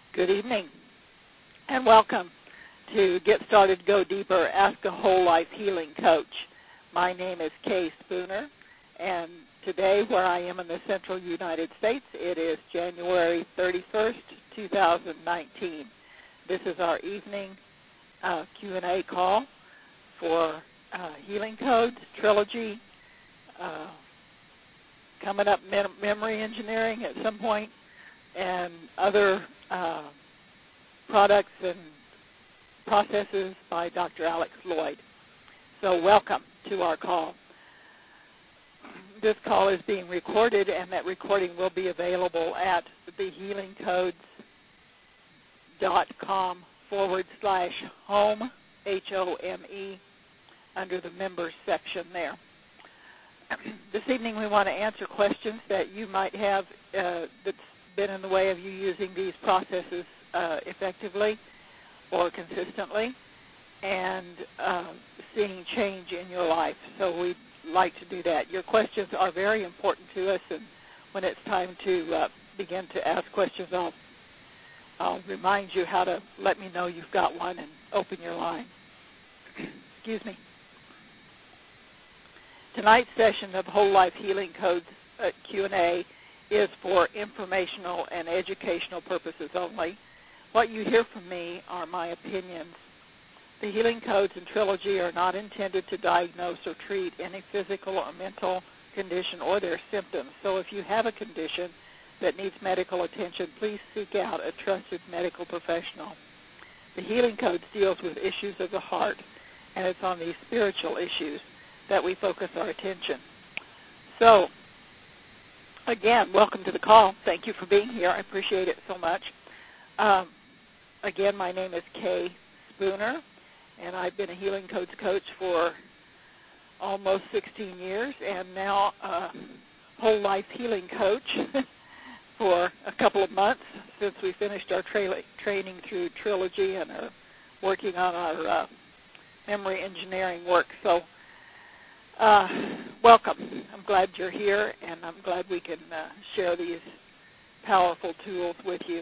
Good evening, and welcome to Get Started, Go Deeper, Ask a Whole Life Healing Coach. My name is Kay Spooner, and today, where I am in the central United States, it is January 31st, 2019. This is our evening Q&A call for Healing Codes, Trilogy, coming up memory engineering at some point, and other products and processes by Dr. Alex Lloyd. So welcome to our call. This call is being recorded, and that recording will be available at thehealingcodes.com/home, HOME, under the members section there. This evening we want to answer questions that you might have that's been in the way of you using these processes effectively or consistently and seeing change in your life. So we'd like to do that. Your questions are very important to us, and when it's time to begin to ask questions, I'll remind you how to let me know you've got one and open your line. Excuse me. Tonight's session of Whole Life Healing Codes Q&A is for informational and educational purposes only. What you hear from me are my opinions. The Healing Codes and Trilogy are not intended to diagnose or treat any physical or mental condition or their symptoms. So if you have a condition that needs medical attention, please seek out a trusted medical professional. The Healing Codes deals with issues of the heart, and it's on these spiritual issues that we focus our attention. So, again, welcome to the call. Thank you for being here. I appreciate it so much. Again, my name is Kay Spooner, and I've been a Healing Codes coach for almost 16 years, and now a whole life healing coach for a couple of months since we finished our training through Trilogy and are working on our memory engineering work. So welcome. I'm glad you're here, and I'm glad we can share these powerful tools with you.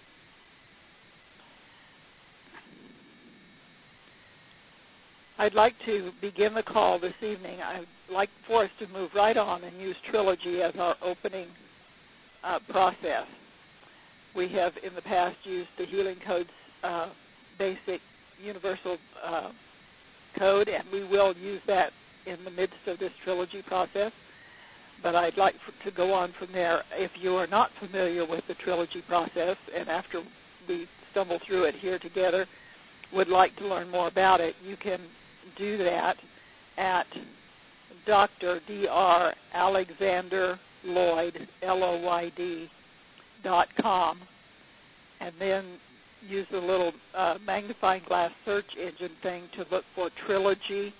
I'd like to begin the call this evening. I'd like for us to move right on and use Trilogy as our opening process. We have in the past used the Healing Codes basic universal code, and we will use that in the midst of this Trilogy process. But I'd like to go on from there. If you are not familiar with the Trilogy process, and after we stumble through it here together, would like to learn more about it, you can do that at Dr. Dr. Alexander Lloyd, LOYD.com, and then use the little magnifying glass search engine thing to look for Trilogy,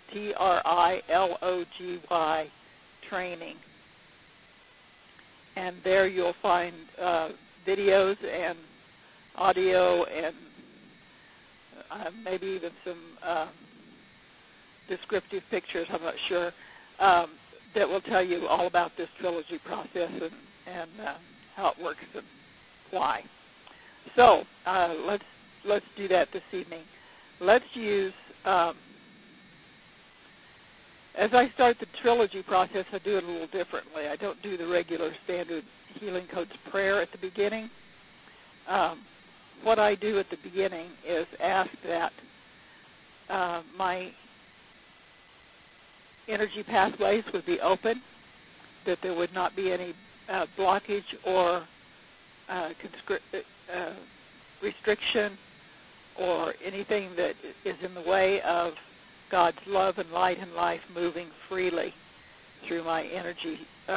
TRILOGY, training. And there you'll find videos and audio and maybe even some descriptive pictures, I'm not sure, that will tell you all about this Trilogy process and how it works and why. So let's do that this evening. Let's use, as I start the Trilogy process, I do it a little differently. I don't do the regular standard Healing Codes prayer at the beginning. What I do at the beginning is ask that my energy pathways would be open, that there would not be any blockage or restriction or anything that is in the way of God's love and light and life moving freely through my energy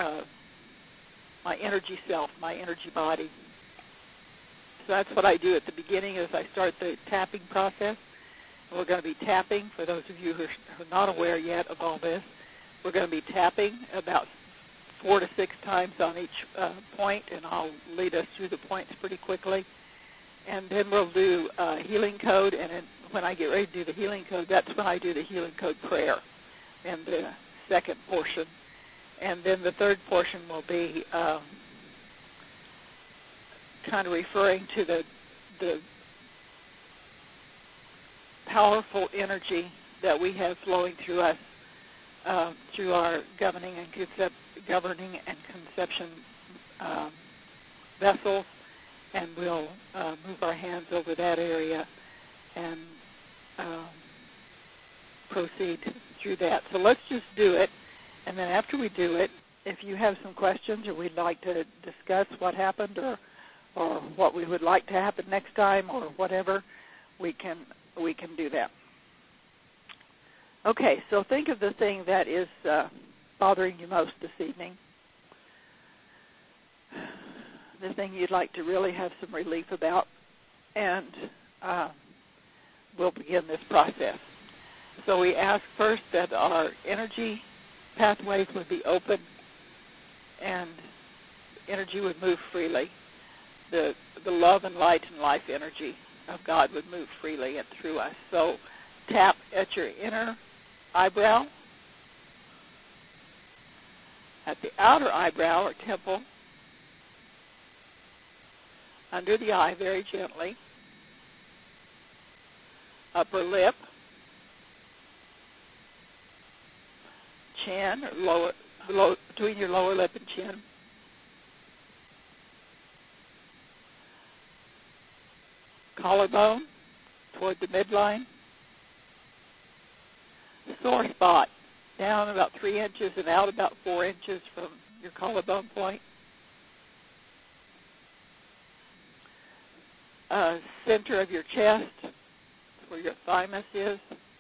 self, my energy body. So that's what I do at the beginning as I start the tapping process. We're going to be tapping, for those of you who are not aware yet of all this, we're going to be tapping about 4 to 6 times on each point, and I'll lead us through the points pretty quickly. And then we'll do Healing Code, and then when I get ready to do the Healing Code, that's when I do the Healing Code prayer in the second portion. And then the third portion will be kind of referring to the powerful energy that we have flowing through us, through our governing and conception vessels, and we'll move our hands over that area and proceed through that. So let's just do it, and then after we do it, if you have some questions or we'd like to discuss what happened or what we would like to happen next time or whatever, we can do that. Okay, so think of the thing that is bothering you most this evening, the thing you'd like to really have some relief about, and we'll begin this process. So we ask first that our energy pathways would be open and energy would move freely. The love and light and life energy of God would move freely and through us. So tap at your inner eyebrow, at the outer eyebrow or temple, under the eye very gently, upper lip, chin, or below, between your lower lip and chin, collarbone toward the midline, sore spot down about 3 inches and out about 4 inches from your collarbone point, center of your chest where your thymus is.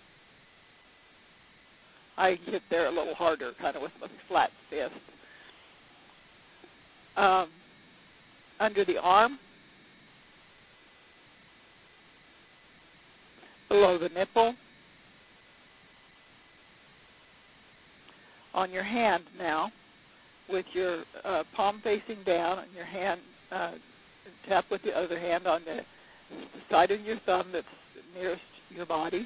I hit there a little harder, kind of with my flat fist. Under the arm, below the nipple, on your hand now, with your palm facing down, and your hand tap with the other hand on the side of your thumb that's nearest your body.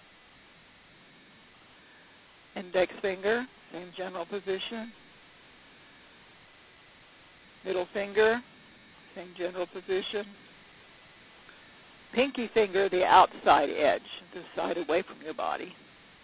Index finger, same general position. Middle finger, same general position. Pinky finger, the outside edge, the side away from your body.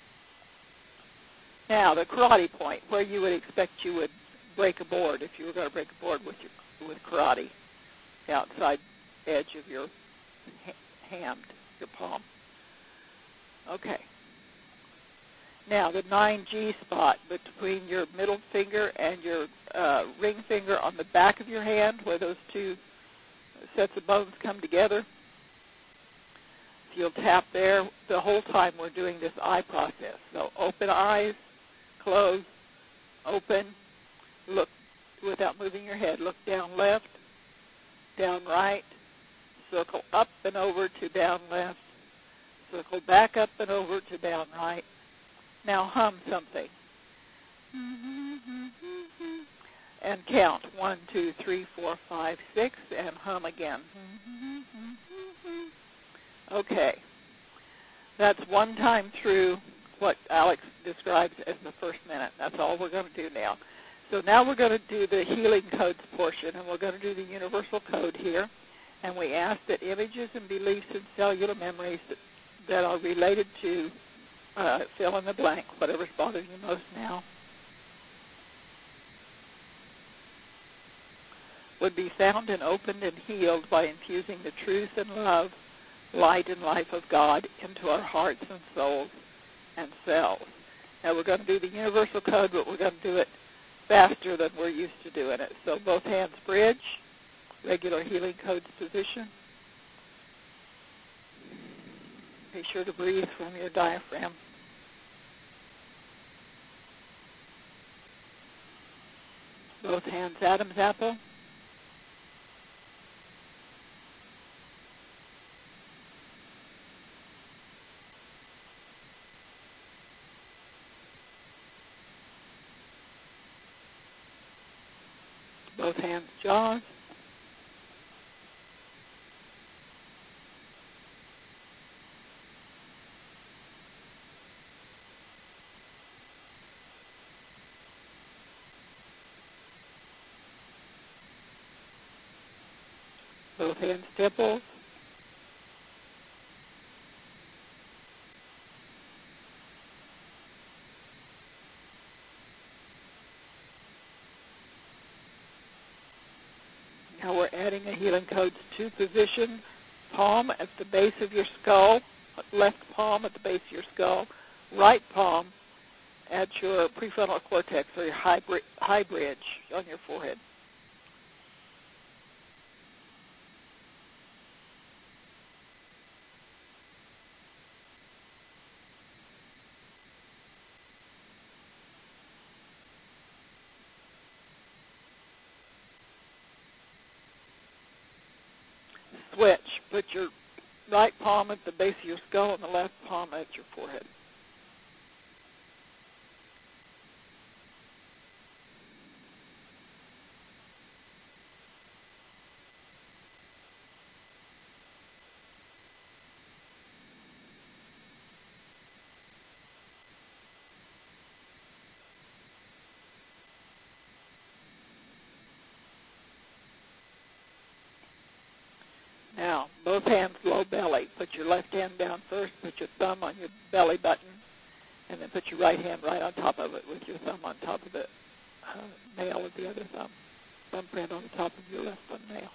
Now, the karate point, where you would expect you would break a board if you were going to break a board with karate, the outside edge of your hand, your palm. Okay. Now, the 9G spot between your middle finger and your ring finger on the back of your hand, where those two sets of bones come together. If you'll tap there the whole time we're doing this eye process. So open eyes, close, open, look without moving your head. Look down left, down right, circle up and over to down left, circle back up and over to down right. Now hum something. And count 1, 2, 3, 4, 5, 6, and hum again. Okay. That's one time through what Alex describes as the first minute. That's all we're going to do now. So now we're going to do the healing codes portion, and we're going to do the universal code here. And we ask that images and beliefs and cellular memories that are related to fill in the blank, whatever's bothering you most now, would be found and opened and healed by infusing the truth and love, light and life of God into our hearts and souls and cells. Now we're going to do the universal code, but we're going to do it faster than we're used to doing it. So both hands bridge, regular healing codes position. Be sure to breathe from your diaphragm. Both hands Adam's apple. Both hands jaws. Both hands temples. Now we're adding a Healing Codes 2 position. Palm at the base of your skull, left palm at the base of your skull, right palm at your prefrontal cortex or your high bridge on your forehead. Switch. Put your right palm at the base of your skull and the left palm at your forehead. Now, both hands low belly. Put your left hand down first, put your thumb on your belly button, and then put your right hand right on top of it with your thumb on top of the nail of the other thumb. Thumbprint on the top of your left thumbnail.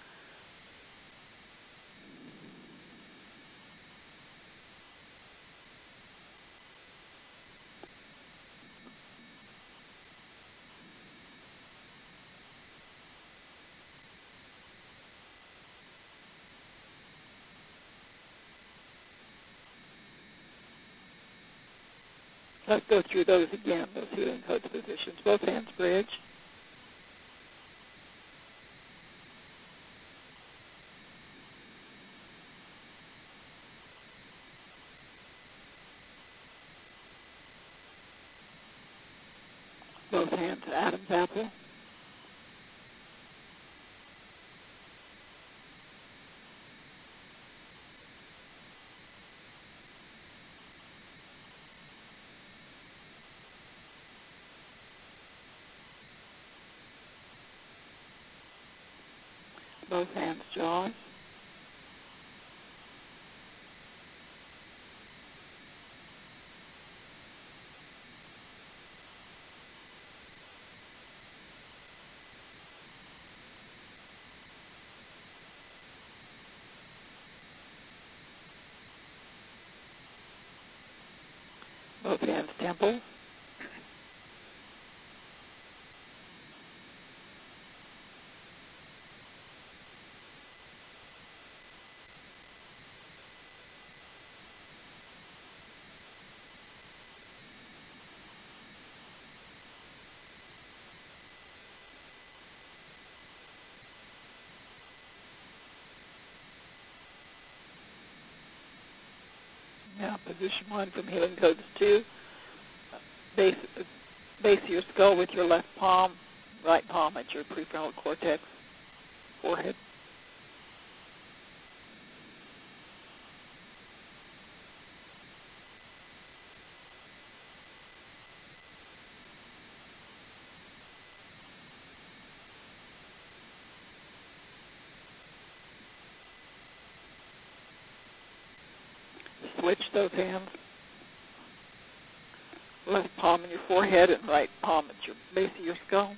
Let's go through those again, those Healing Codes positions. Both hands bridge. Both hands Adam's apple. Both hands jaws. Both hands temples. Now, position 1 from Healing Codes 2. Base of your skull with your left palm, right palm at your prefrontal cortex, forehead. Switch those hands. Left palm in your forehead and right palm at your base of your skull.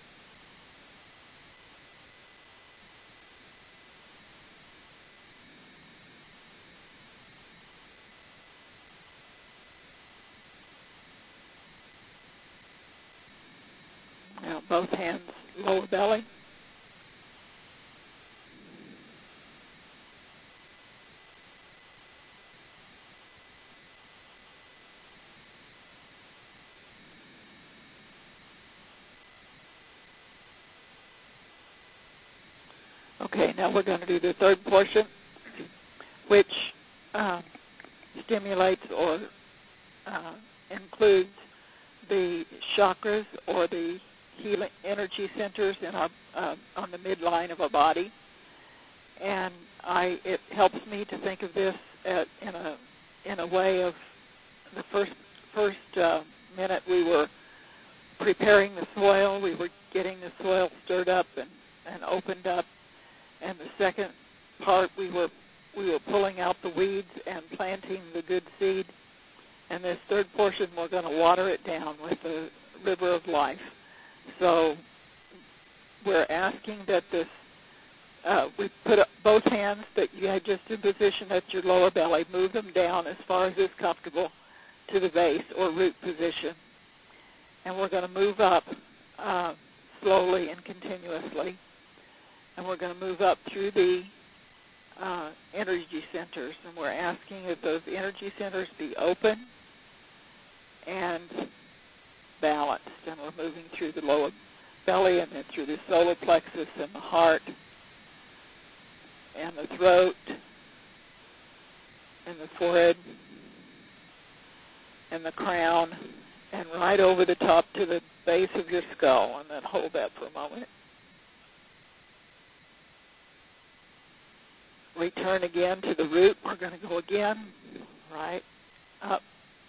Now both hands lower belly. Okay, now we're going to do the third portion, which stimulates or includes the chakras or the healing energy centers in our on the midline of our body, and it helps me to think of this in a way of the first minute we were preparing the soil, we were getting the soil stirred up and opened up, And the second part, we were pulling out the weeds and planting the good seed. And this third portion, we're going to water it down with the river of life. So we're asking that this, we put up both hands that you had just in position at your lower belly, move them down as far as is comfortable to the base or root position. And we're going to move up slowly and continuously. And we're going to move up through the energy centers. And we're asking that those energy centers be open and balanced. And we're moving through the lower belly and then through the solar plexus and the heart and the throat and the forehead and the crown and right over the top to the base of your skull, and then hold that for a moment. Return again to the root. We're going to go again, right, up,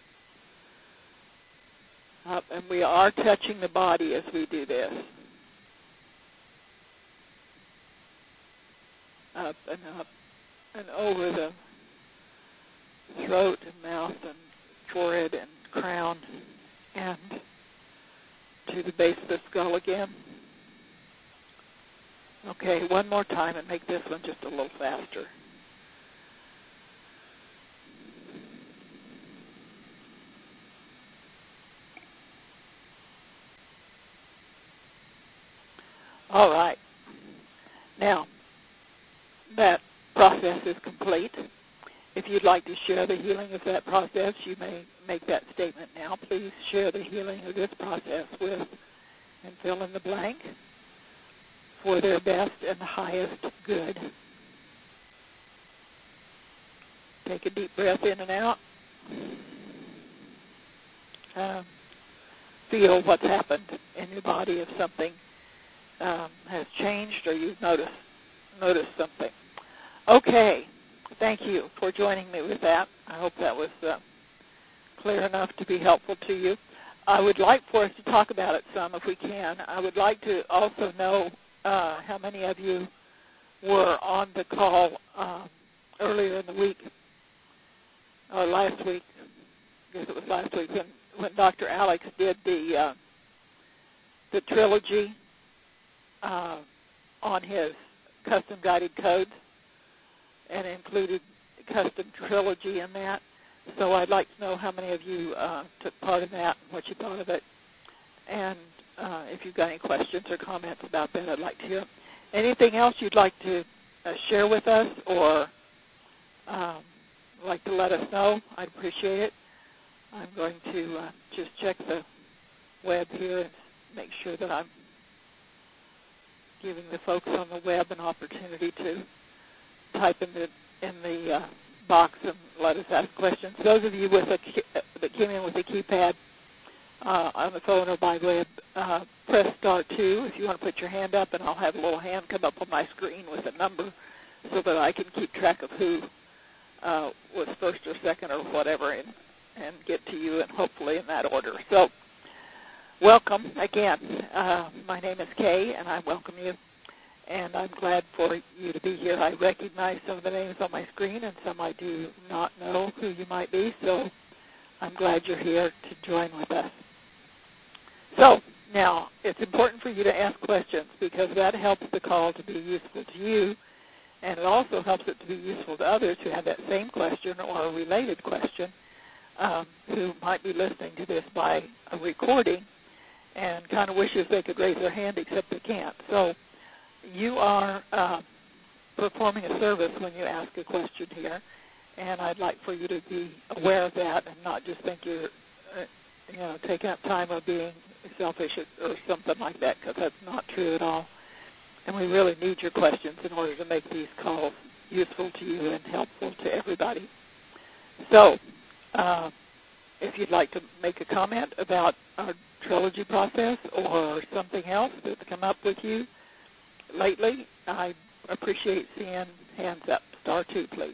up, and we are touching the body as we do this. Up and over the throat and mouth and forehead and crown and to the base of the skull again. Okay, one more time and make this one just a little faster. All right. Now, that process is complete. If you'd like to share the healing of that process, you may make that statement now. Please share the healing of this process with and fill in the blank for their best and highest good. Take a deep breath in and out. Feel what's happened in your body if something has changed or you've noticed something. Okay. Thank you for joining me with that. I hope that was clear enough to be helpful to you. I would like for us to talk about it some if we can. I would like to also know how many of you were on the call earlier in the week, or last week. I guess it was last week when Dr. Alex did the trilogy on his custom guided codes, and included custom trilogy in that. So I'd like to know how many of you took part in that and what you thought of it. And if you've got any questions or comments about that, I'd like to hear. Anything else you'd like to share with us or like to let us know, I'd appreciate it. I'm going to just check the web here and make sure that I'm giving the folks on the web an opportunity to type in the box and let us ask questions. Those of you that came in with a keypad on the phone or by web, press star 2 if you want to put your hand up, and I'll have a little hand come up on my screen with a number so that I can keep track of who was first or second or whatever and get to you, and hopefully in that order. So welcome again. My name is Kay, and I welcome you. And I'm glad for you to be here. I recognize some of the names on my screen, and some I do not know who you might be, so I'm glad you're here to join with us. So now, it's important for you to ask questions because that helps the call to be useful to you, and it also helps it to be useful to others who have that same question or a related question who might be listening to this by a recording and kind of wishes they could raise their hand except they can't. So you are performing a service when you ask a question here, and I'd like for you to be aware of that and not just think you're taking up time or being selfish or something like that, because that's not true at all. And we really need your questions in order to make these calls useful to you and helpful to everybody. So if you'd like to make a comment about our trilogy process or something else that's come up with you lately, I appreciate seeing hands up. Star 2, please.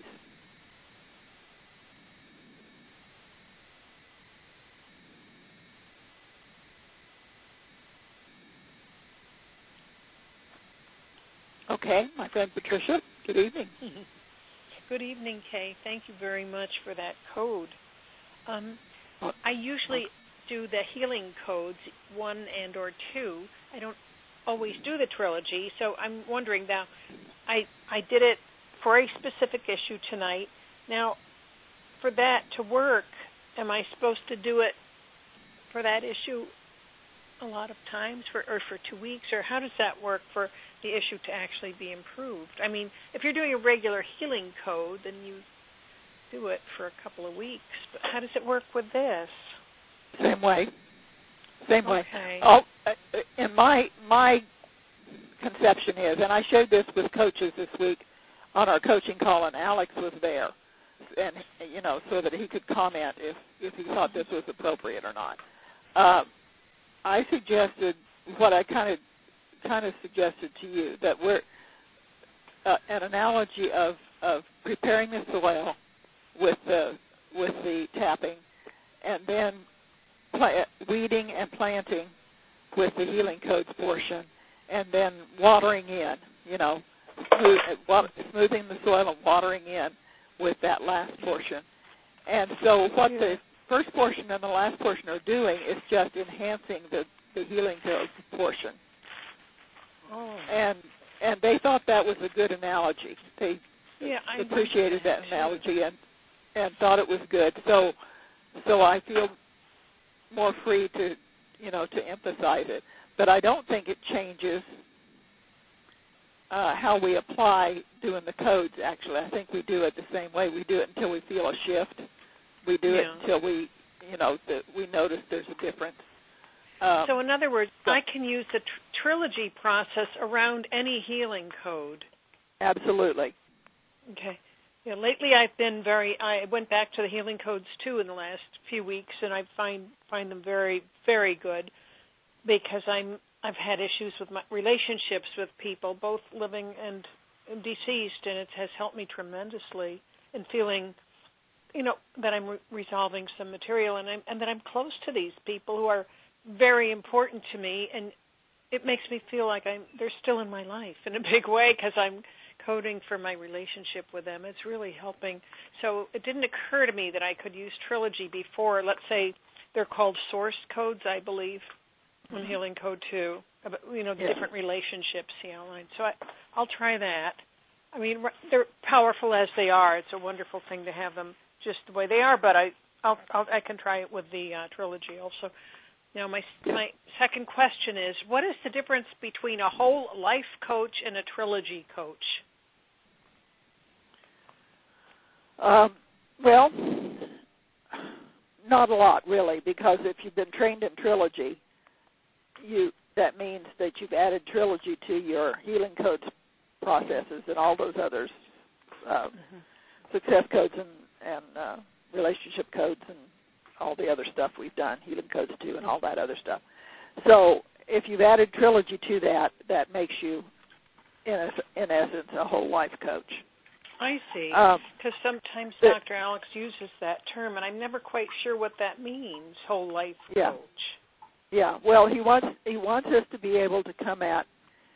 Okay, my friend Patricia, good evening. Good evening, Kay. Thank you very much for that code. I usually do the healing codes, 1 and or 2. I don't always do the trilogy, so I'm wondering now, I did it for a specific issue tonight. Now, for that to work, am I supposed to do it for that issue a lot of times for 2 weeks, or how does that work for the issue to actually be improved? I mean, if you're doing a regular healing code, then you do it for a couple of weeks, but how does it work with this? Same way. Okay. And my conception is, and I showed this with coaches this week on our coaching call, and Alex was there, and so that he could comment if he thought this was appropriate or not. I suggested what I kind of suggested to you, that we're an analogy of preparing the soil with the tapping, and then weeding and planting with the healing codes portion, and then watering in, smoothing the soil and watering in with that last portion. And so what the first portion and the last portion are doing is just enhancing the healing codes portion. Oh. And they thought that was a good analogy. They appreciated that analogy and thought it was good. So I feel more free to emphasize it. But I don't think it changes how we apply doing the codes, actually. I think we do it the same way. We do it until we feel a shift. We do it until we notice there's a difference. So in other words, I can use the trilogy process around any healing code. Absolutely. Okay. Yeah, lately I went back to the healing codes too in the last few weeks, and I find them very, very good, because I've had issues with my relationships with people, both living and deceased, and it has helped me tremendously in feeling, that I'm resolving some material, and that I'm close to these people who are very important to me, and it makes me feel like they're still in my life in a big way, because I'm coding for my relationship with them. It's really helping. So it didn't occur to me that I could use Trilogy before. Let's say they're called source codes, I believe, in Healing Code 2, the different relationships he outlined. So I'll try that. I mean, they're powerful as they are. It's a wonderful thing to have them just the way they are, but I can try it with the Trilogy also. Now, my second question is, what is the difference between a whole life coach and a Trilogy coach? Well, not a lot, really, because if you've been trained in Trilogy, that means that you've added Trilogy to your healing codes processes and all those others, success codes and relationship codes and all the other stuff we've done, healing codes too, and all that other stuff. So if you've added Trilogy to that makes you, in essence, a whole life coach. I see. Because sometimes Dr. Alex uses that term, and I'm never quite sure what that means, whole life coach. Yeah. Well, he wants us to be able to come at.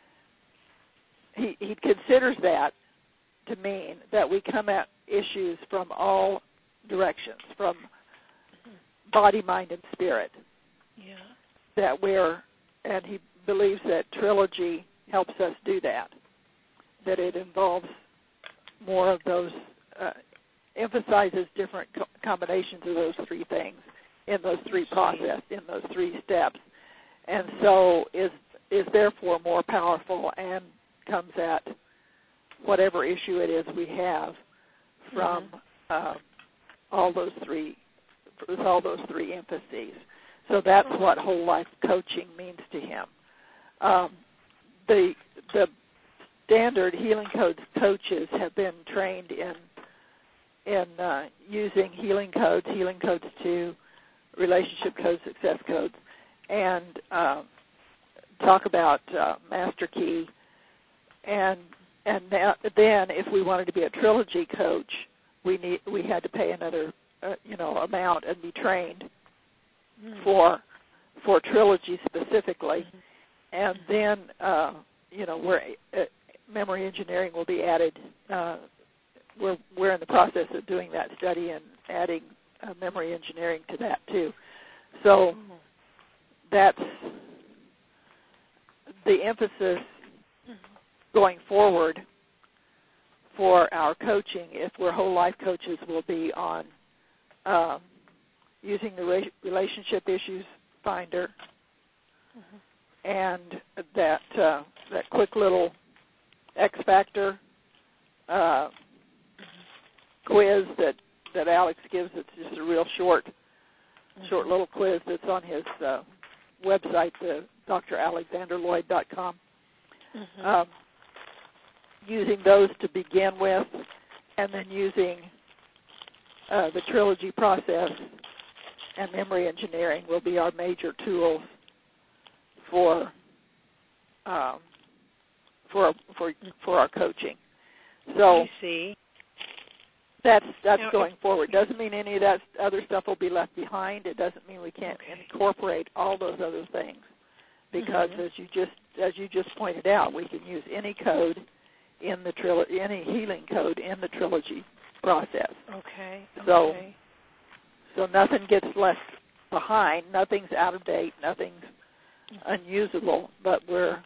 He considers that to mean that we come at issues from all directions, from body, mind, and spirit. Yeah. And he believes that Trilogy helps us do that. That it involves more of those, emphasizes different combinations of those three things in those three processes, in those three steps, and so is therefore more powerful and comes at whatever issue it is we have from all those three emphases. So that's what whole life coaching means to him. The standard healing codes coaches have been trained in using healing codes 2, relationship codes, success codes, and talk about master key. And then if we wanted to be a Trilogy coach, we had to pay another amount and be trained for Trilogy specifically, and then memory engineering will be added. We're in the process of doing that study and adding memory engineering to that too. So that's the emphasis going forward for our coaching. If we're whole life coaches, will be on using the relationship issues finder and that quick little X factor quiz that Alex gives. It's just a real short little quiz that's on his website, dralexanderloyd.com. Using those to begin with, and then using the trilogy process and memory engineering will be our major tools for our coaching. So I see. That's now, going forward. Doesn't mean any of that other stuff will be left behind. It doesn't mean we can't incorporate all those other things, because as you just pointed out, we can use any code in the any healing code in the trilogy process. Okay. So nothing gets left behind. Nothing's out of date. Nothing's unusable. But we're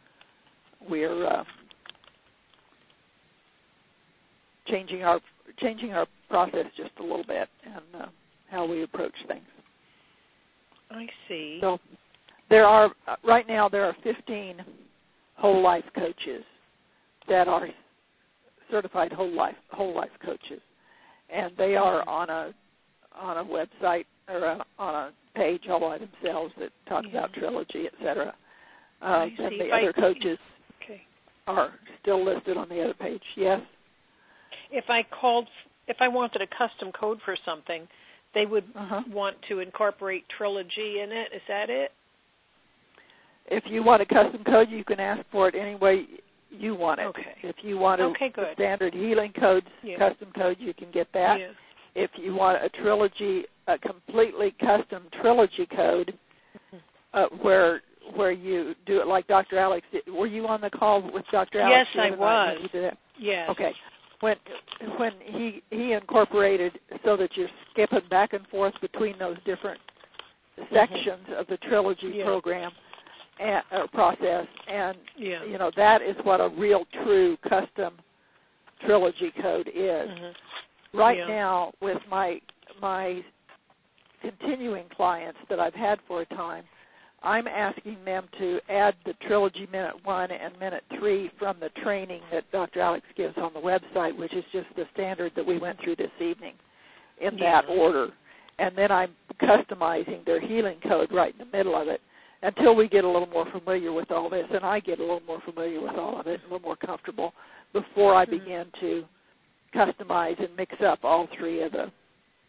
changing our process just a little bit and how we approach things. I see. So right now there are 15 whole life coaches that are certified whole life coaches, and they are on a website or on a page all by themselves that talk about trilogy, etc. And the other coaches are still listed on the other page. Yes. If I wanted a custom code for something, they would want to incorporate trilogy in it. Is that it? If you want a custom code, you can ask for it any way you want it. Okay. If you want a standard healing codes custom code, you can get that. Yeah. If you want a completely custom trilogy code, where you do it like Dr. Alex did. Were you on the call with Dr. Alex? Yes, I was. Yes. Okay. When he incorporated so that you're skipping back and forth between those different sections of the trilogy program and process, and that is what a real true custom trilogy code is. Right now, with my continuing clients that I've had for a time, I'm asking them to add the Trilogy Minute 1 and Minute 3 from the training that Dr. Alex gives on the website, which is just the standard that we went through this evening, in that order. And then I'm customizing their healing code right in the middle of it until we get a little more familiar with all this, and I get a little more familiar with all of it, a little more comfortable, before I begin to customize and mix up all three of the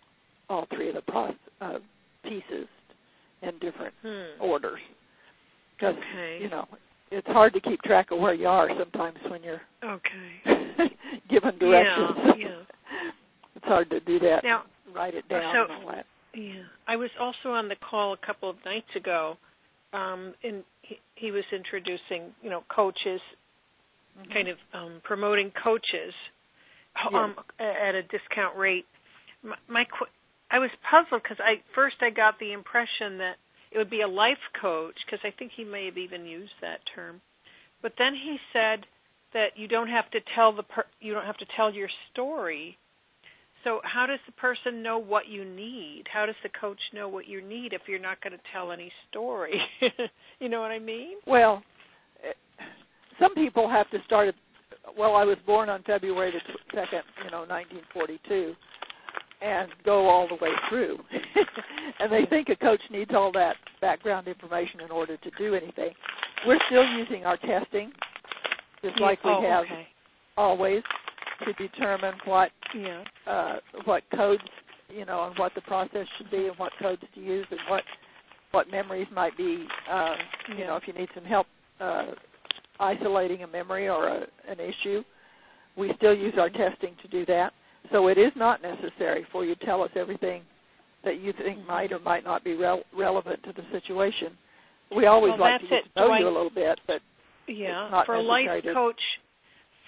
pieces in different orders. Because, it's hard to keep track of where you are sometimes when you're given directions. It's hard to do that, now, write it down and all that. Yeah. I was also on the call a couple of nights ago, and he was introducing, coaches, kind of promoting coaches at a discount rate. I was puzzled because I got the impression that it would be a life coach, because I think he may have even used that term. But then he said that you don't have to tell your story. So how does the person know what you need? How does the coach know what you need if you're not going to tell any story? You know what I mean? Well, some people have to start I was born on February the 2nd, 1942. And go all the way through. And they think a coach needs all that background information in order to do anything. We're still using our testing, just like we have always, to determine what codes, and what the process should be, and what codes to use, and what memories might be, if you need some help isolating a memory or an issue. We still use our testing to do that. So it is not necessary for you to tell us everything that you think might or might not be relevant to the situation. We always like to get to know you a little bit, but it's not for a necessary life coach,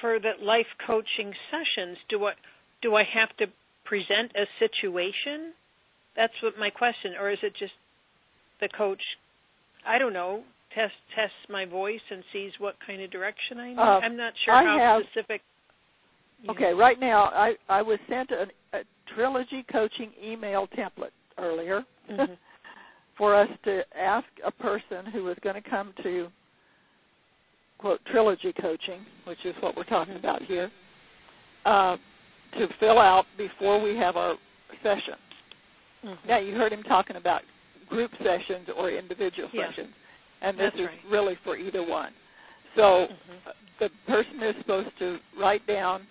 for the life coaching sessions, do I have to present a situation? That's what my question, or is it just the coach, I don't know, tests my voice and sees what kind of direction I need? I'm not sure how specific. Yeah. Okay, right now I was sent a Trilogy coaching email template earlier for us to ask a person who was going to come to, quote, Trilogy coaching, which is what we're talking about here, to fill out before we have our session. Now, you heard him talking about group sessions or individual sessions, and this is really for either one. So the person is supposed to write down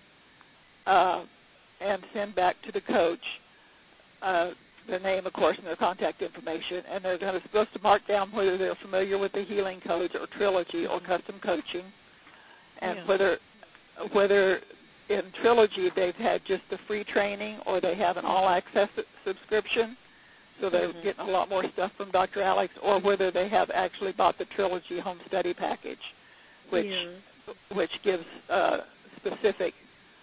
and send back to the coach their name, of course, and their contact information, and they're supposed to mark down whether they're familiar with the healing codes or Trilogy or custom coaching, and whether in Trilogy they've had just the free training or they have an all-access subscription, so they're getting a lot more stuff from Dr. Alex, or whether they have actually bought the Trilogy home study package, which gives specific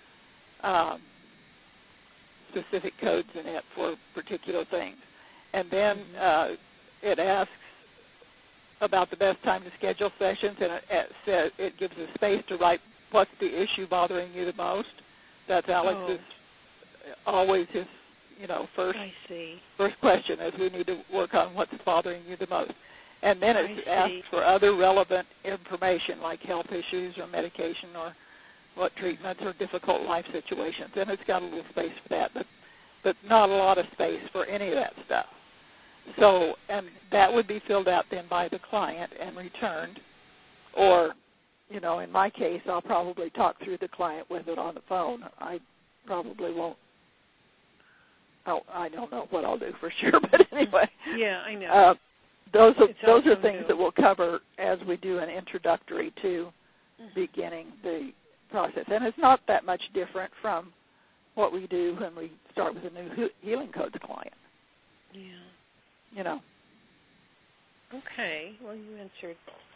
codes in it for particular things. And then it asks about the best time to schedule sessions, and it gives a space to write what's the issue bothering you the most. That's Alex's, always his, first question is we need to work on what's bothering you the most. And then it asks for other relevant information like health issues or medication or what treatments or difficult life situations. And it's got a little space for that, but not a lot of space for any of that stuff. So, and that would be filled out then by the client and returned, or, in my case, I'll probably talk through the client with it on the phone. I probably won't. Oh, I don't know what I'll do for sure, but anyway. Yeah, I know. Those are things that we'll cover as we do an introductory to beginning the process. And it's not that much different from what we do when we start with a new Healing Codes client. Yeah. Okay. Well, you answered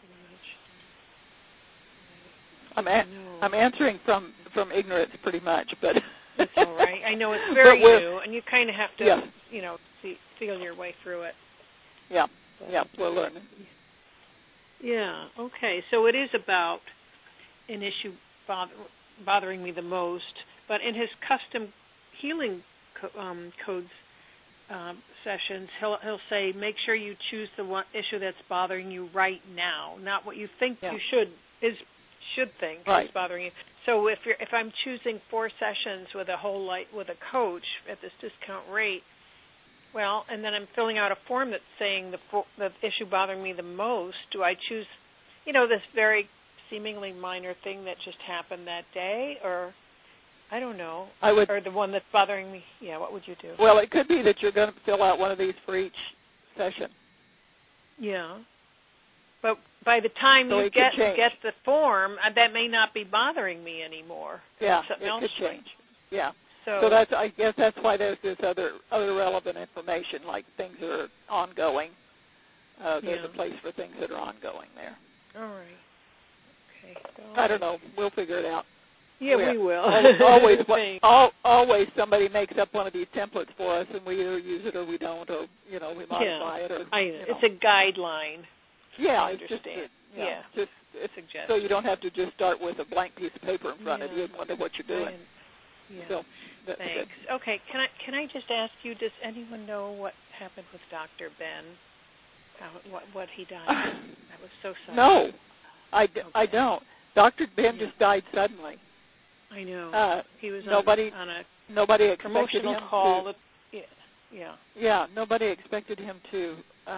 pretty much. I'm answering from ignorance pretty much, but that's all right. I know it's very new, and you kind of have to, feel your way through it. Yeah. Yeah, we're learning. Yeah. Okay. So it is about an issue bothering me the most, but in his custom healing codes sessions, he'll say, make sure you choose the one issue that's bothering you right now, not what you think you should think is bothering you. So if I'm choosing 4 sessions with a coach at this discount rate, well, and then I'm filling out a form that's saying the issue bothering me the most, do I choose, this very seemingly minor thing that just happened that day, or I don't know, or the one that's bothering me? Yeah, what would you do? Well, it could be that you're going to fill out one of these for each session. Yeah. But by the time you get the form, that may not be bothering me anymore. Yeah, it could change. Yeah. So I guess that's why there's this other relevant information, like things that are ongoing. There's a place for things that are ongoing there. All right. Okay. I don't know. We'll figure it out. Yeah, we will. Always somebody makes up one of these templates for us, and we either use it or we don't, or we modify it. Or, it's a guideline. Yeah, I understand. It's so you don't have to just start with a blank piece of paper in front of you and wonder what you're doing. Yeah. So, thanks. Good. Okay, can I just ask you, does anyone know what happened with Dr. Ben? What he died? That was so sudden. No, I don't. Dr. Ben just died suddenly. I know. He was on a nobody expected promotional him call. Yeah, nobody expected him to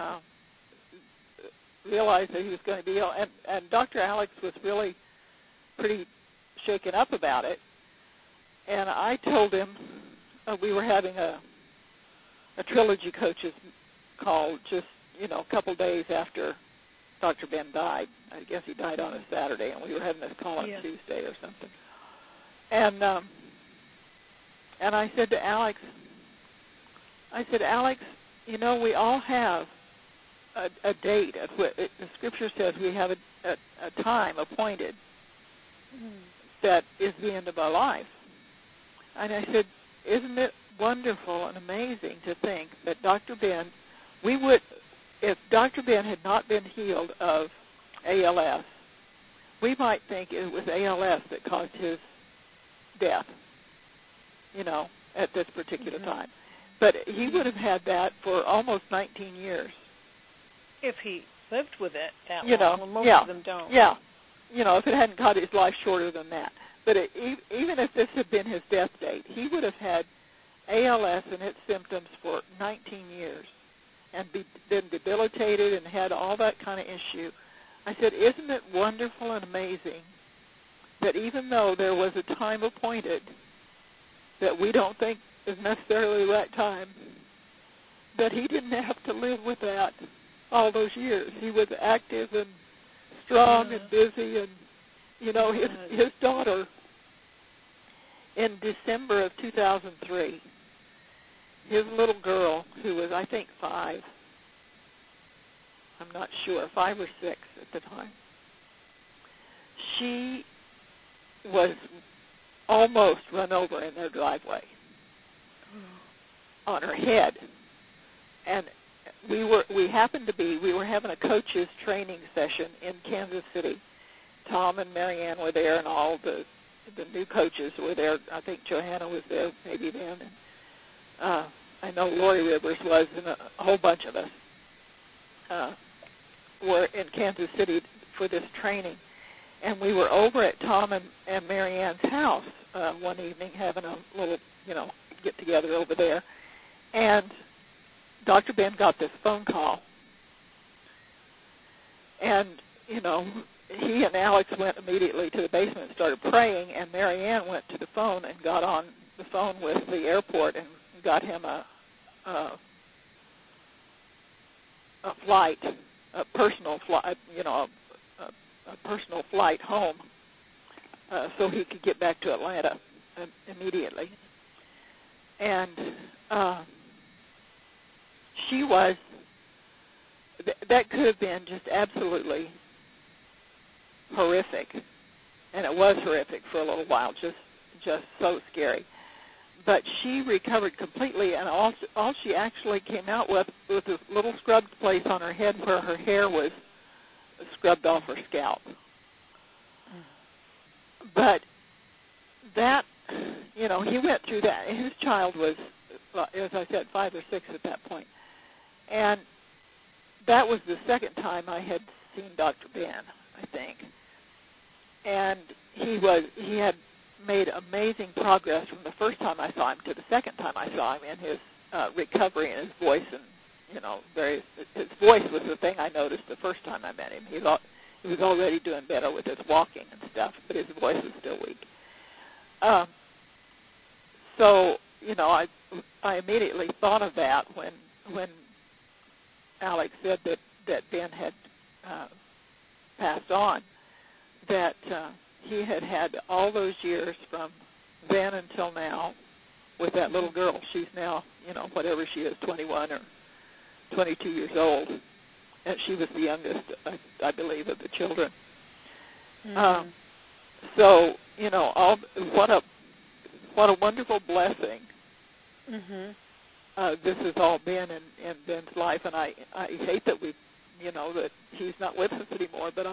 realize that he was going to be ill, and Dr. Alex was really pretty shaken up about it. And I told him we were having a Trilogy coaches call just a couple days after Dr. Ben died. I guess he died on a Saturday, and we were having this call on Tuesday or something. And I said to Alex, Alex, we all have a date. The Scripture says we have a time appointed that is the end of our life. And I said, isn't it wonderful and amazing to think that Dr. Ben, if Dr. Ben had not been healed of ALS, we might think it was ALS that caused his death, at this particular time. But he would have had that for almost 19 years. If he lived with it that long. Well, most of them don't. Yeah. If it hadn't cut his life shorter than that. But even if this had been his death date, he would have had ALS and its symptoms for 19 years and been debilitated and had all that kind of issue. I said, isn't it wonderful and amazing that even though there was a time appointed that we don't think is necessarily the right time, that he didn't have to live with that all those years. He was active and strong and busy, and his daughter, in December of 2003, his little girl, who was, I think, 5, I'm not sure, 5 or 6 at the time, she was almost run over in their driveway on her head. And we were having a coaches training session in Kansas City. Tom and Marianne were there, and all the new coaches were there. I think Johanna was there, maybe then. And I know Lori Rivers was, and a whole bunch of us were in Kansas City for this training. And we were over at Tom and Marianne's house one evening having a little, get-together over there. And Dr. Ben got this phone call. And, he and Alex went immediately to the basement and started praying, and Marianne went to the phone and got on the phone with the airport and got him a flight, a personal flight, a personal flight home so he could get back to Atlanta immediately. And she was, that could have been just absolutely horrific, and it was horrific for a little while, just so scary. But she recovered completely, and all she actually came out with was a little scrubbed place on her head where her hair was scrubbed off her scalp. But that, he went through that. His child was, as I said, 5 or 6 at that point. And that was the second time I had seen Dr. Ben, I think. And he had made amazing progress from the first time I saw him to the second time I saw him in his recovery and his voice, and his voice was the thing I noticed the first time I met him. He was already doing better with his walking and stuff, but his voice was still weak. So I immediately thought of that when Alex said that Ben had passed on, that he had all those years from then until now with that little girl. She's now, whatever she is, 21 or 22 years old, and she was the youngest, I believe, of the children. Mm-hmm. So, what a wonderful blessing. Mm-hmm. This has all been in Ben's life, and I hate that that he's not with us anymore. But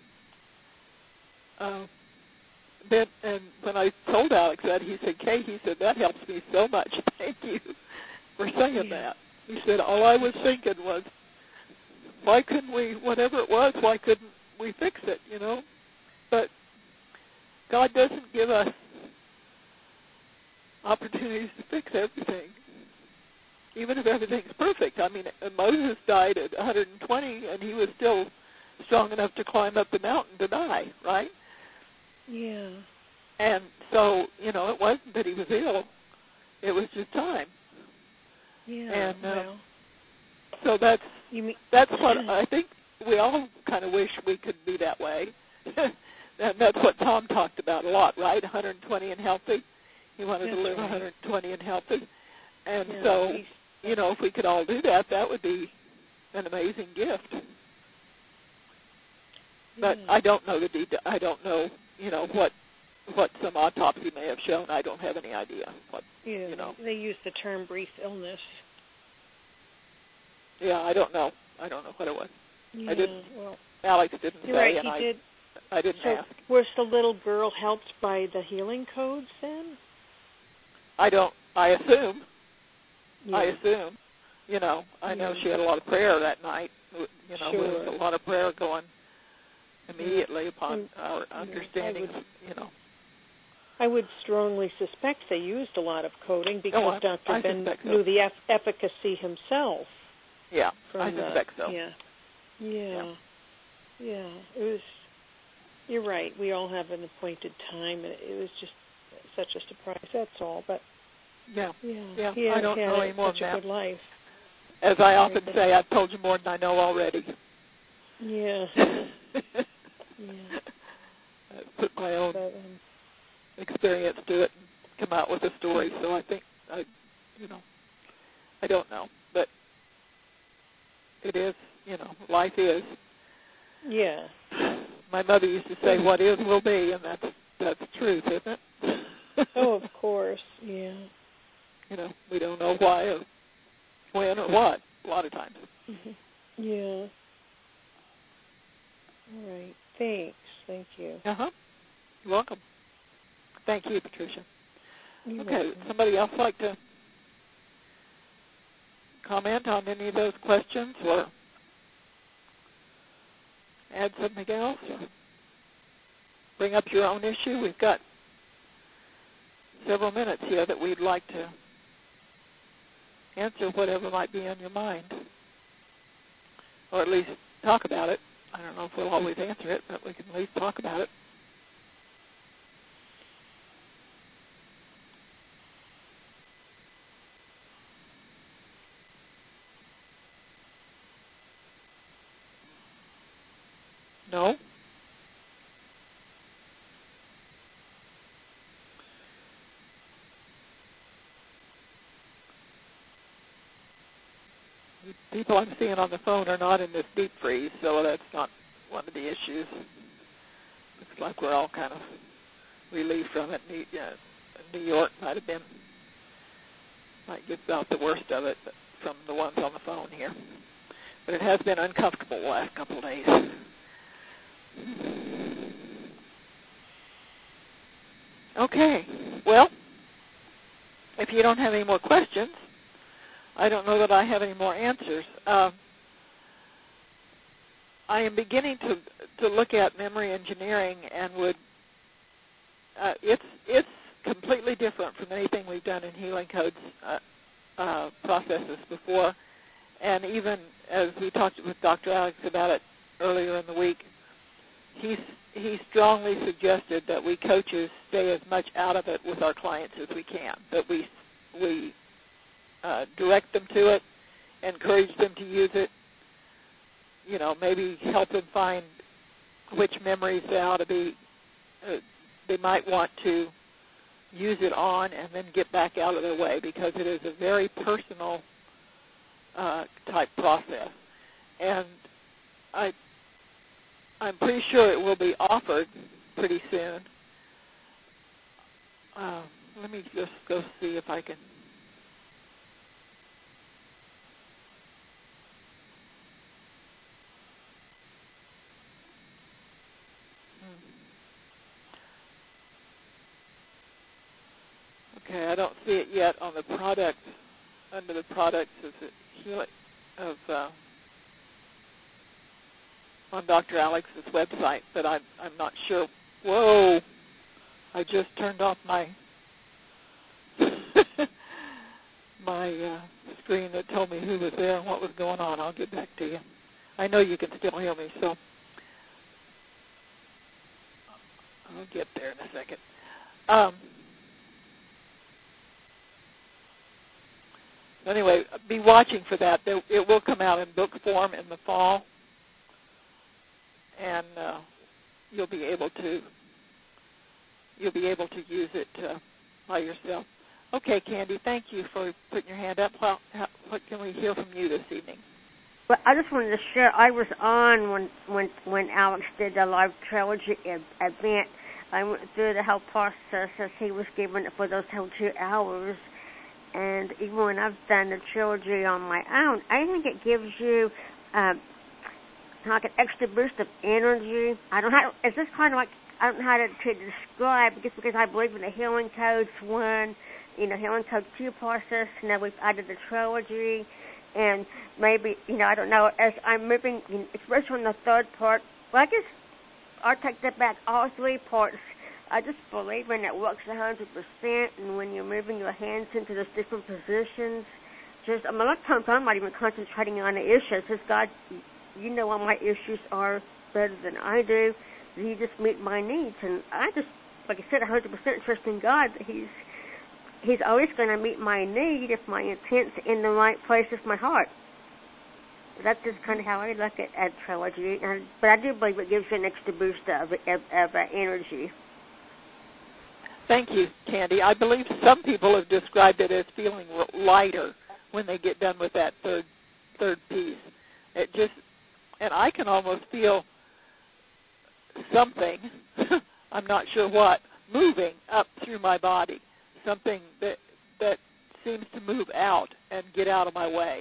Ben, and when I told Alex that, he said, "Kay," he said, "that helps me so much. Thank you for saying that." He said, "All I was thinking was, why couldn't we, whatever it was, why couldn't we fix it, But God doesn't give us opportunities to fix everything, even if everything's perfect. I mean, Moses died at 120, and he was still strong enough to climb up the mountain to die, right? Yeah. And so, it wasn't that he was ill. It was just time. Yeah. And so that's what I think we all kind of wish we could be that way. And that's what Tom talked about a lot, right? 120 and healthy. He wanted to live 120 and healthy. And so, if we could all do that, that would be an amazing gift. But I don't know the detail. I don't know, what what some autopsy may have shown. I don't have any idea. They use the term brief illness. Yeah, I don't know. I don't know what it was. Yeah, Alex didn't say, right, and did. I didn't ask. Was the little girl helped by the healing codes then? I assume. Yeah. I assume. I know she had a lot of prayer that night. Sure. There was a lot of prayer going immediately upon our understanding. I would strongly suspect they used a lot of coding because Dr. Ben knew the efficacy himself. Yeah, I suspect so. Yeah. It was. You're right. We all have an appointed time, and it was just such a surprise. That's all. But yeah. He I don't know any more such a good life. As I often say, I've told you more than I know already. Yeah. I put my own experience to it and come out with a story. So I think I don't know, but it is. Life is. Yeah. My mother used to say, "What is will be," and that's the truth, isn't it? Oh, of course. Yeah. We don't know why or when or what a lot of times. Mm-hmm. Yeah. All right. Thanks. Thank you. You're welcome. Thank you, Patricia. You're okay. welcome. Would somebody else like to comment on any of those questions or add something else or bring up your own issue? We've got several minutes here that we'd like to answer whatever might be on your mind, or at least talk about it. I don't know if we'll always answer it, but we can at least talk about it. No? The people I'm seeing on the phone are not in this deep freeze, so that's not one of the issues. Looks like we're all kind of relieved from it. New York might get about the worst of it from the ones on the phone here. But it has been uncomfortable the last couple of days. Okay. Well, if you don't have any more questions, I don't know that I have any more answers. I am beginning to look at memory engineering, and it's completely different from anything we've done in Healing Codes processes before. And even as we talked with Dr. Alex about it earlier in the week, he strongly suggested that we coaches stay as much out of it with our clients as we can, that we direct them to it, encourage them to use it, maybe help them find which memories they ought to be, they might want to use it on and then get back out of their way, because it is a very personal type process. And I'm pretty sure it will be offered pretty soon. Let me just go see if I can. Okay, I don't see it yet on the product, under the products on Dr. Alex's website, but I'm not sure. Whoa! I just turned off my my screen that told me who was there and what was going on. I'll get back to you. I know you can still hear me, so I'll get there in a second. Anyway, be watching for that. It will come out in book form in the fall, and you'll be able to use it by yourself. Okay, Candy, thank you for putting your hand up. What can we hear from you this evening? Well, I just wanted to share. I was on when Alex did the live trilogy event. I went through the whole process as he was giving it for those whole 2 hours. And even when I've done the trilogy on my own, I think it gives you like an extra boost of energy. It's just kind of like, I don't know how to describe, just because I believe in the Healing Codes 1, Healing Code 2 process. Now we've added the trilogy, and maybe, I don't know, as I'm moving, especially on the third part, well, I guess I'll take that back, all 3 parts. I just believe in it works 100%, and when you're moving your hands into those different positions, a lot of times I'm not even concentrating on the issues. Just, God, you know what my issues are better than I do. You just meet my needs, and I just, like I said, 100% trust in God that He's always going to meet my need if my intent's in the right place with my heart. That's just kind of how I look at trilogy, but I do believe it gives you an extra boost of energy. Thank you, Candy. I believe some people have described it as feeling lighter when they get done with that third piece. And I can almost feel something, I'm not sure what, moving up through my body, something that seems to move out and get out of my way.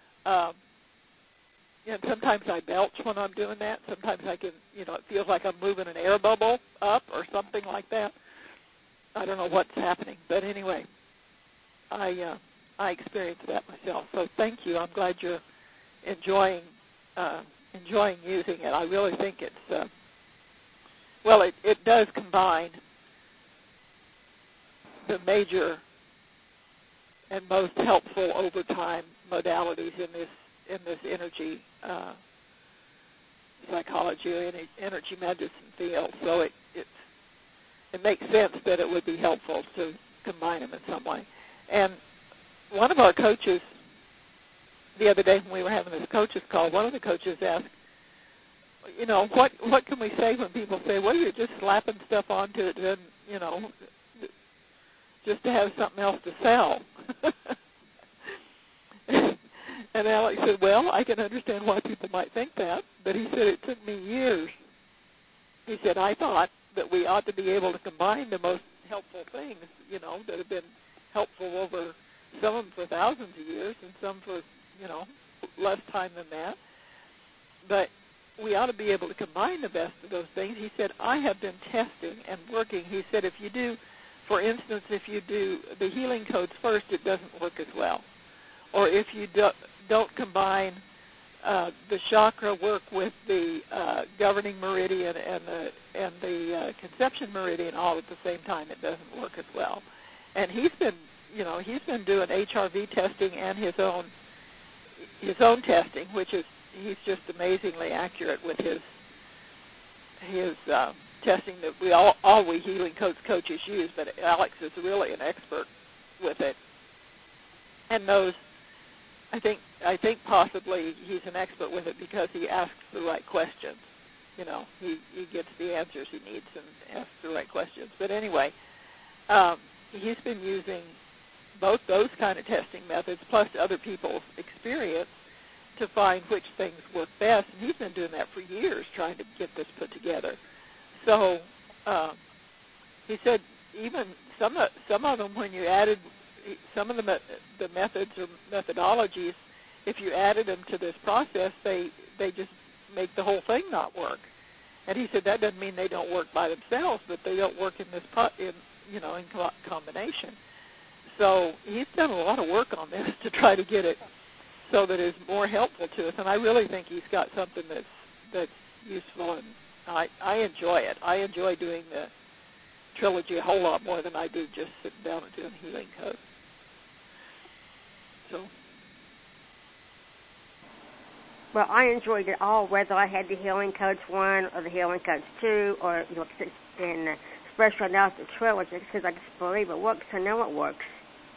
And sometimes I belch when I'm doing that. Sometimes I can, it feels like I'm moving an air bubble up or something like that. I don't know what's happening, but anyway, I experienced that myself. So thank you. I'm glad you're enjoying using it. I really think it's it does combine the major and most helpful overtime modalities in this energy psychology or energy medicine field. So it makes sense that it would be helpful to combine them in some way. And one of our coaches, the other day when we were having this coaches call, one of the coaches asked, what can we say when people say, well, you're just slapping stuff onto it and, just to have something else to sell. And Alex said, well, I can understand why people might think that, but he said it took me years. He said, I thought that we ought to be able to combine the most helpful things, that have been helpful over some of them for thousands of years and some for, less time than that. But we ought to be able to combine the best of those things. He said, I have been testing and working. He said, if you do the healing codes first, it doesn't work as well. Or if you don't combine the chakra work with the governing meridian and the conception meridian all at the same time, it doesn't work as well. And he's been doing HRV testing and his own testing, which is he's just amazingly accurate with his testing that we healing coaches use, but Alex is really an expert with it and knows. I think possibly he's an expert with it because he asks the right questions. He gets the answers he needs and asks the right questions. But anyway, he's been using both those kind of testing methods plus other people's experience to find which things work best. And he's been doing that for years, trying to get this put together. So he said even some of them, when you added some of the methods or methodologies, if you added them to this process, they just make the whole thing not work. And he said that doesn't mean they don't work by themselves, but they don't work in combination. So he's done a lot of work on this to try to get it so that it's more helpful to us. And I really think he's got something that's useful, and I enjoy it. I enjoy doing the trilogy a whole lot more than I do just sitting down and doing healing codes. So. Well, I enjoyed it all, whether I had the Healing Codes 1 or the Healing Codes 2 or, and especially now the trilogy, because I just believe it works. I know it works.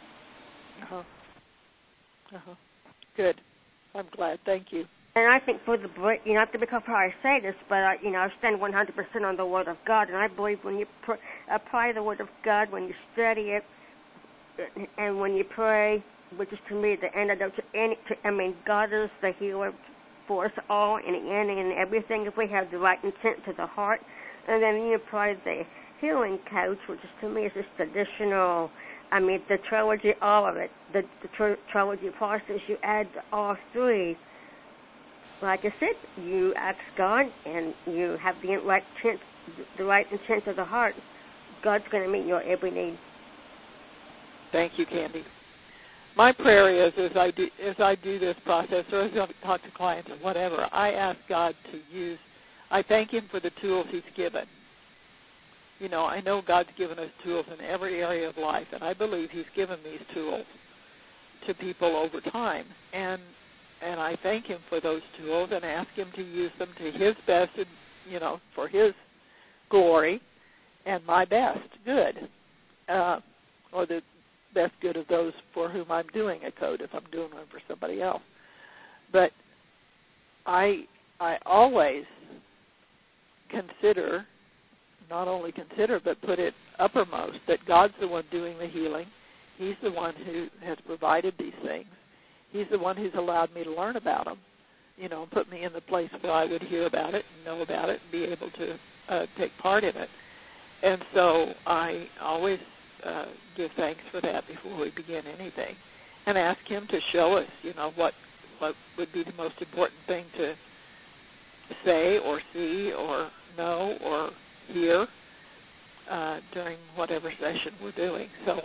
Good. I'm glad. Thank you. And I think for the, not to become how I say this, but, I stand 100% on the Word of God, and I believe when you apply the Word of God, when you study it, and when you pray, which is to me the antidote to God is the healer for us all in the end and everything if we have the right intent to the heart. And then you apply the healing coach, which is, to me is just traditional. I mean, the trilogy, all of it, the trilogy process, you add all three. Like I said, you ask God and you have the right intent of the heart. God's going to meet your every need. Thank you, Candy. My prayer is, as I do this process, or as I talk to clients or whatever, I ask God to use. I thank Him for the tools He's given. You know, I know God's given us tools in every area of life, and I believe He's given these tools to people over time. And I thank Him for those tools and ask Him to use them to His best, and, you know, for His glory and my best good, or the best good of those for whom I'm doing a code, if I'm doing one for somebody else. But I always consider, not only consider, but put it uppermost, that God's the one doing the healing. He's the one who has provided these things. He's the one who's allowed me to learn about them, you know, put me in the place where I would hear about it and know about it and be able to take part in it. And so I always give thanks for that before we begin anything, and ask Him to show us, you know, what would be the most important thing to say or see or know or hear during whatever session we're doing. So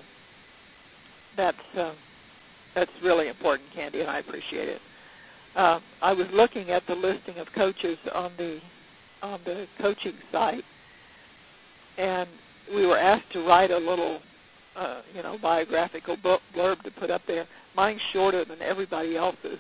that's really important, Candy, and I appreciate it. I was looking at the listing of coaches on the coaching site, and we were asked to write a little, biographical blurb to put up there. Mine's shorter than everybody else's.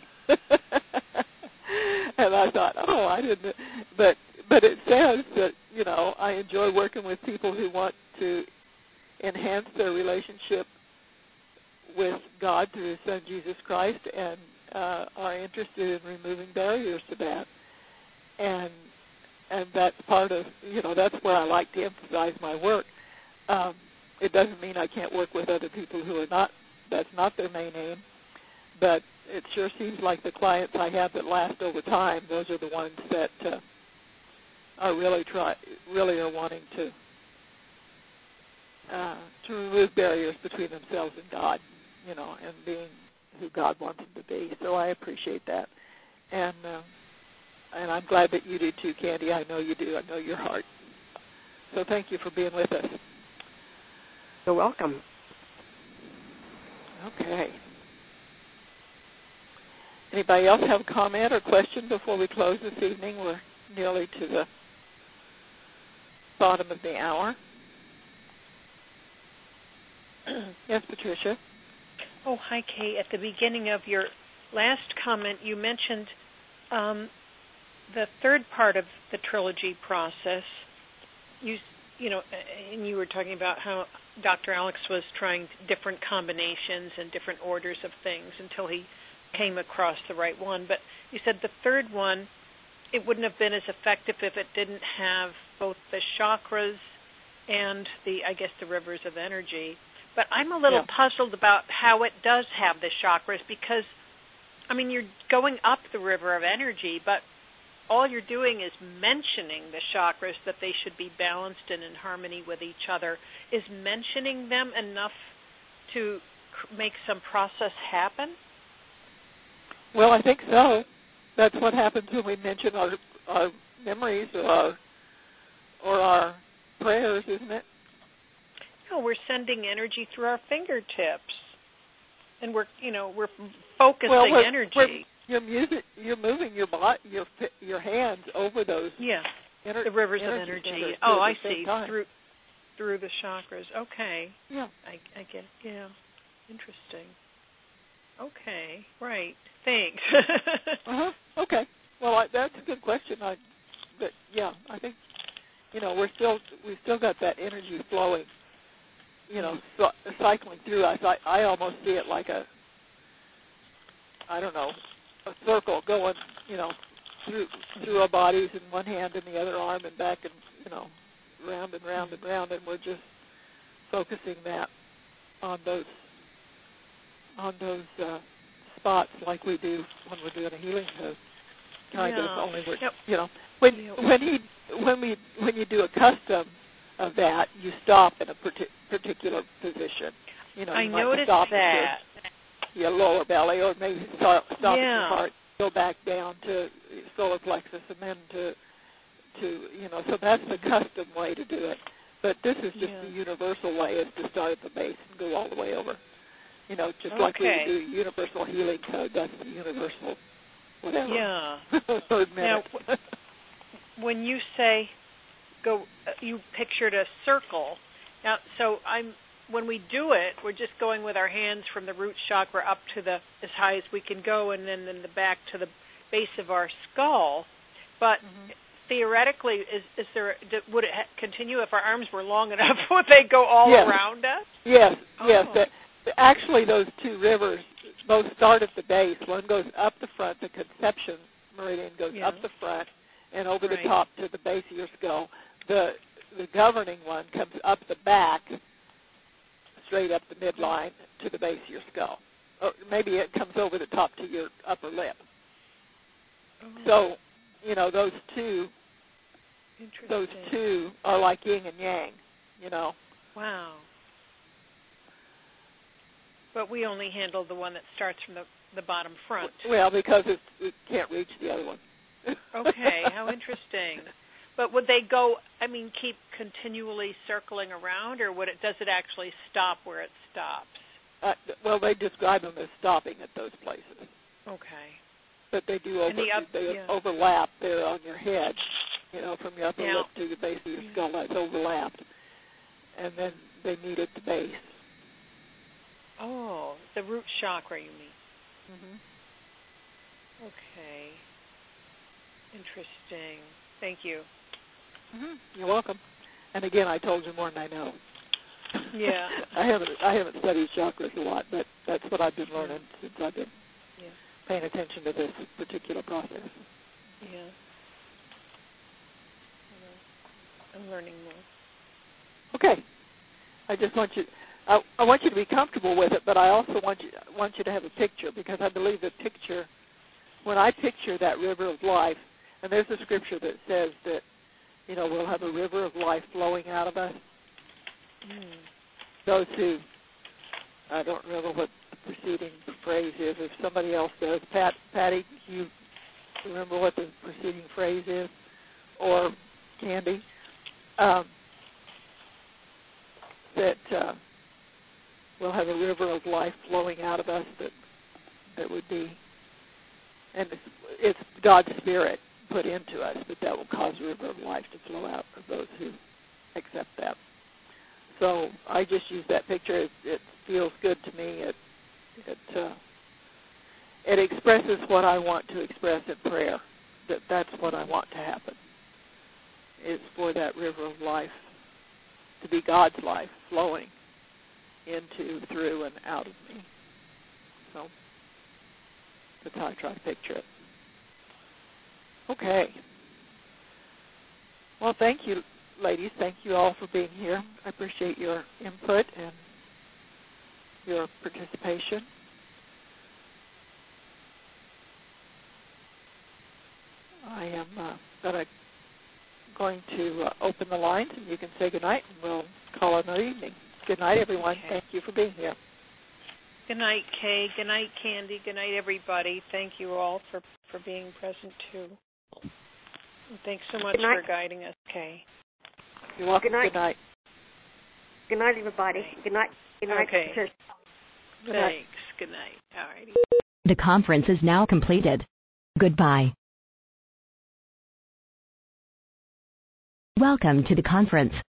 And I thought, I didn't. But it says that, you know, I enjoy working with people who want to enhance their relationship with God through His Son, Jesus Christ, and are interested in removing barriers to that. And that's part of, you know, that's where I like to emphasize my work. It doesn't mean I can't work with other people who are not, that's not their main aim, but it sure seems like the clients I have that last over time, those are the ones that are really are wanting to remove barriers between themselves and God, you know, and being who God wants them to be. So I appreciate that. And I'm glad that you do too, Candy. I know you do. I know your heart. So thank you for being with us. You're welcome. Okay. Anybody else have a comment or question before we close this evening? We're nearly to the bottom of the hour. Yes, Patricia? Oh, hi, Kay. At the beginning of your last comment, you mentioned the third part of the trilogy process. You know, and you were talking about how Dr. Alex was trying different combinations and different orders of things until he came across the right one. But you said the third one, it wouldn't have been as effective if it didn't have both the chakras and the rivers of energy. But I'm a little puzzled about how it does have the chakras because, I mean, you're going up the river of energy, but all you're doing is mentioning the chakras, that they should be balanced and in harmony with each other. Is mentioning them enough to make some process happen? Well, I think so. That's what happens when we mention our memories or our prayers, isn't it? No, we're sending energy through our fingertips, and we're focusing energy. You're moving your hands over those. Yeah, the rivers of energy. Oh, I see. Through the chakras. Okay. Yeah. I get. Yeah. Interesting. Okay. Right. Thanks. Okay. Well, that's a good question. But yeah, I think we've still got that energy flowing. Cycling through. I almost see it like a circle going, through our bodies in one hand and the other arm and back and, round and round and round, and we're just focusing that on those spots like we do when we're doing a healing code. Kind of, only we're, when you do a custom of that, you stop in a particular position. You I you might noticed stop that. at your lower belly, or maybe stop at your Yeah. heart, go back down to solar plexus, and then to so that's the custom way to do it. But this is just the universal way, is to start at the base and go all the way over. Just like we do universal healing code, that's the universal whatever. Yeah. Third now, minute. when you say go, you pictured a circle. Now, when we do it, we're just going with our hands from the root chakra up to as high as we can go, and then in the back to the base of our skull. But theoretically, would it continue if our arms were long enough? Would they go all around us? Yes, yes. Actually, those two rivers both start at the base. One goes up the front. The conception meridian goes up the front and over the top to the base of your skull. The governing one comes up the back, straight up the midline to the base of your skull. Or maybe it comes over the top to your upper lip. So, those two are like yin and yang, Wow. But we only handle the one that starts from the bottom front. Well, because it can't reach the other one. Okay, how interesting. But would they keep continually circling around, or does it actually stop where it stops? Well, they describe them as stopping at those places. Okay. But they do overlap there on your head, from your upper lip to the base of your skull. That's overlapped. And then they meet at the base. Oh, the root chakra, you mean? Mm-hmm. Okay. Interesting. Thank you. Mm-hmm. You're welcome. And again, I told you more than I know. Yeah. I haven't studied chakras a lot, but that's what I've been learning since I've been paying attention to this particular process. Yeah. I'm learning more. Okay. I just want you. I want you to be comfortable with it, but I also want you to have a picture, because I believe the picture. When I picture that river of life, and there's a scripture that says that, we'll have a river of life flowing out of us. Those who, I don't remember what the preceding phrase is. If somebody else does, Patty, you remember what the preceding phrase is, or Candy? That we'll have a river of life flowing out of us that would be, and it's God's Spirit put into us, but that will cause a river of life to flow out of those who accept that. So I just use that picture. It feels good to me. It expresses what I want to express in prayer. That's what I want to happen. Is for that river of life to be God's life flowing into, through, and out of me. So that's how I try to picture it. Okay. Well, thank you, ladies. Thank you all for being here. I appreciate your input and your participation. I am going to open the lines, and you can say goodnight, and we'll call it another evening. Good night, everyone. Okay. Thank you for being here. Good night, Kay. Good night, Candy. Good night, everybody. Thank you all for being present, too. And thanks so much for guiding us, Kay. You're welcome. Good night. Good night. Good night, everybody. Good night. Good night. Okay. Good night. Thanks. Good night. All righty. The conference is now completed. Goodbye. Welcome to the conference.